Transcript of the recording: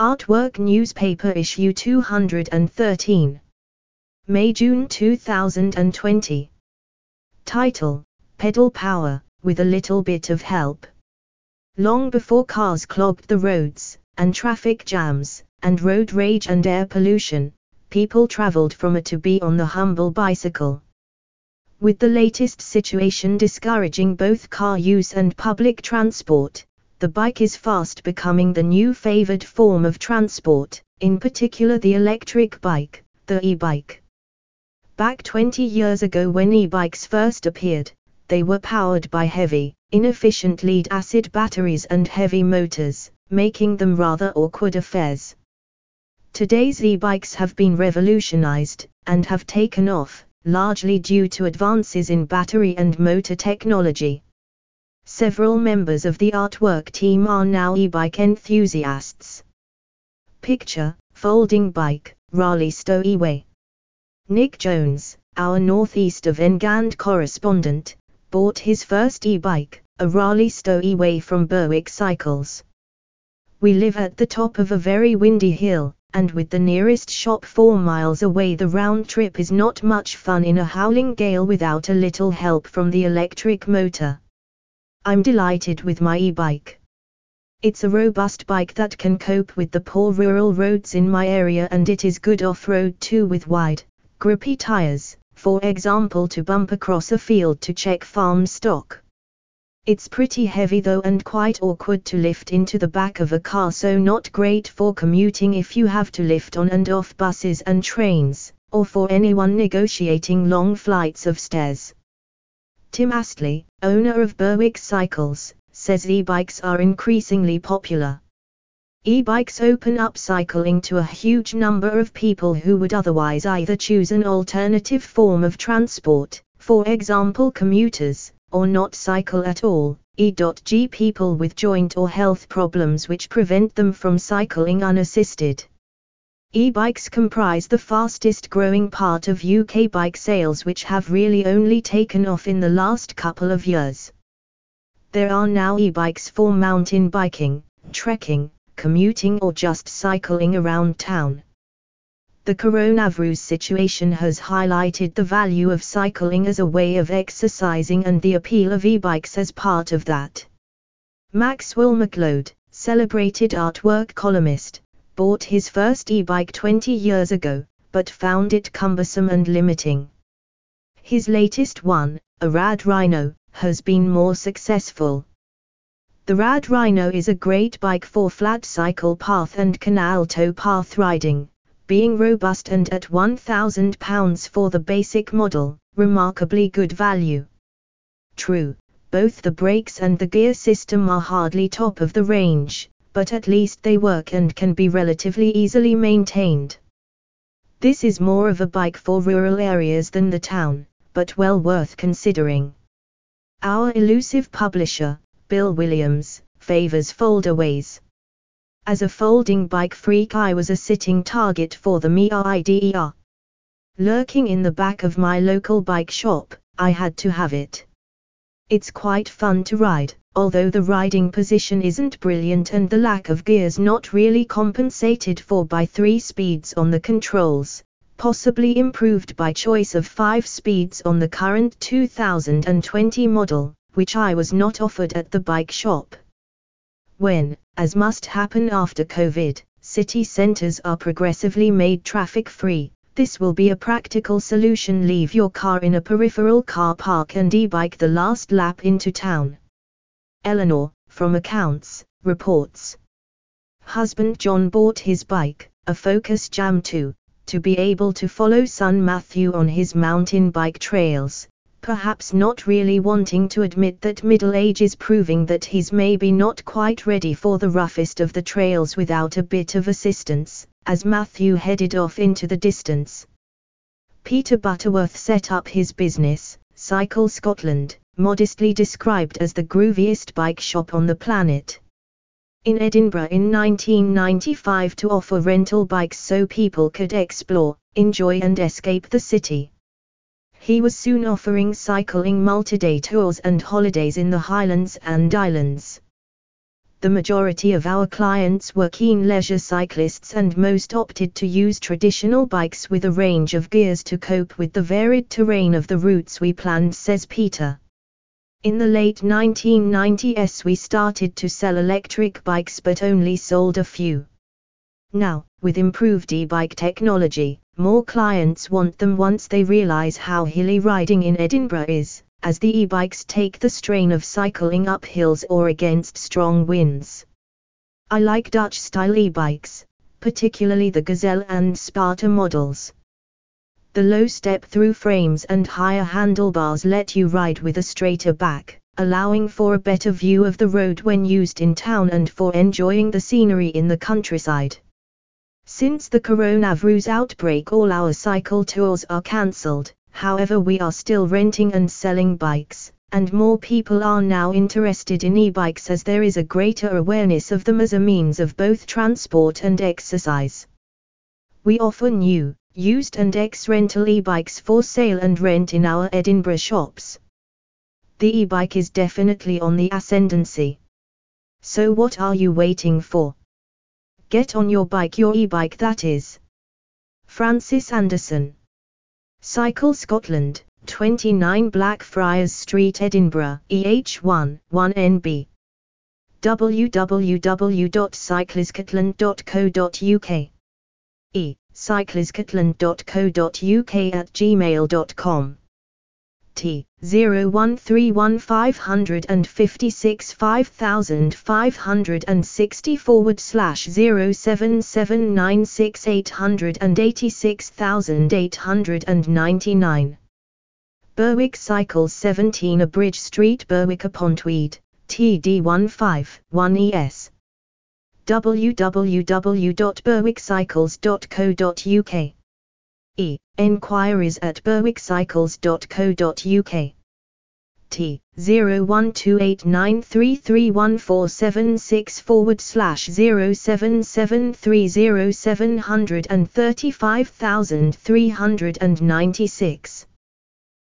Artwork Newspaper Issue 213. May-June 2020. Title: Pedal Power, with a little bit of help. Long before cars clogged the roads, and traffic jams, and road rage and air pollution, people traveled from A to B on the humble bicycle. With the latest situation discouraging both car use and public transport, the bike is fast becoming the new favored form of transport, in particular the electric bike, the e-bike. Back 20 years ago when e-bikes first appeared, they were powered by heavy, inefficient lead-acid batteries and heavy motors, making them rather awkward affairs. Today's e-bikes have been revolutionized, and have taken off, largely due to advances in battery and motor technology. Several members of the artwork team are now e-bike enthusiasts. Picture: folding bike, Raleigh Stowaway. Nick Jones, our northeast of England correspondent, bought his first e-bike, a Raleigh Stowaway from Berwick Cycles. We live at the top of a very windy hill, and with the nearest shop 4 miles away, the round trip is not much fun in a howling gale without a little help from the electric motor. I'm delighted with my e-bike. It's a robust bike that can cope with the poor rural roads in my area, and it is good off-road too, with wide, grippy tires, for example to bump across a field to check farm stock. It's pretty heavy though and quite awkward to lift into the back of a car, so not great for commuting if you have to lift on and off buses and trains, or for anyone negotiating long flights of stairs. Tim Astley, owner of Berwick Cycles, says e-bikes are increasingly popular. E-bikes open up cycling to a huge number of people who would otherwise either choose an alternative form of transport, for example commuters, or not cycle at all, e.g. people with joint or health problems which prevent them from cycling unassisted. E-bikes comprise the fastest growing part of UK bike sales, which have really only taken off in the last couple of years. There are now e-bikes for mountain biking, trekking, commuting or just cycling around town. The coronavirus situation has highlighted the value of cycling as a way of exercising and the appeal of e-bikes as part of that. Maxwell McLeod, celebrated artwork columnist, bought his first e-bike 20 years ago, but found it cumbersome and limiting. His latest one, a Rad Rhino, has been more successful. The Rad Rhino is a great bike for flat cycle path and canal towpath riding, being robust and at £1,000 for the basic model, remarkably good value. True, both the brakes and the gear system are hardly top of the range, but at least they work and can be relatively easily maintained. This is more of a bike for rural areas than the town, but well worth considering. Our elusive publisher, Bill Williams, favors foldaways. As a folding bike freak, I was a sitting target for the MIDER. Lurking in the back of my local bike shop, I had to have it. It's quite fun to ride, although the riding position isn't brilliant and the lack of gears not really compensated for by 3 speeds on the controls, possibly improved by choice of 5 speeds on the current 2020 model, which I was not offered at the bike shop. When, as must happen after COVID, city centers are progressively made traffic-free, this will be a practical solution. Leave your car in a peripheral car park and e-bike the last lap into town. Eleanor, from Accounts, reports. Husband John bought his bike, a Focus Jam 2, to be able to follow son Matthew on his mountain bike trails, perhaps not really wanting to admit that middle age is proving that he's maybe not quite ready for the roughest of the trails without a bit of assistance, as Matthew headed off into the distance. Peter Butterworth set up his business, Cycle Scotland, modestly described as the grooviest bike shop on the planet. In Edinburgh in 1995 to offer rental bikes so people could explore, enjoy and escape the city. He was soon offering cycling multi-day tours and holidays in the Highlands and Islands. The majority of our clients were keen leisure cyclists and most opted to use traditional bikes with a range of gears to cope with the varied terrain of the routes we planned, says Peter. In the late 1990s we started to sell electric bikes but only sold a few. Now, with improved e-bike technology, more clients want them once they realize how hilly riding in Edinburgh is, as the e-bikes take the strain of cycling up hills or against strong winds. I like Dutch-style e-bikes, particularly the Gazelle and Sparta models. The low step-through frames and higher handlebars let you ride with a straighter back, allowing for a better view of the road when used in town and for enjoying the scenery in the countryside. Since the coronavirus outbreak, all our cycle tours are cancelled. However, we are still renting and selling bikes, and more people are now interested in e-bikes as there is a greater awareness of them as a means of both transport and exercise. We offer new, used and ex-rental e-bikes for sale and rent in our Edinburgh shops. The e-bike is definitely on the ascendancy. So what are you waiting for? Get on your bike, your e-bike that is. Francis Anderson. Cycle Scotland, 29 Blackfriars Street, Edinburgh, EH1, 1NB. www.cycliscotland.co.uk. cycliscotland.co.uk@gmail.com. T0131556 5560/07796886899. Berwick Cycles 17 Bridge Street, Berwick upon Tweed, TD15 1ES. www.berwickcycles.co.uk. Enquiries at berwickcycles.co.uk. T01289331476/07730735396.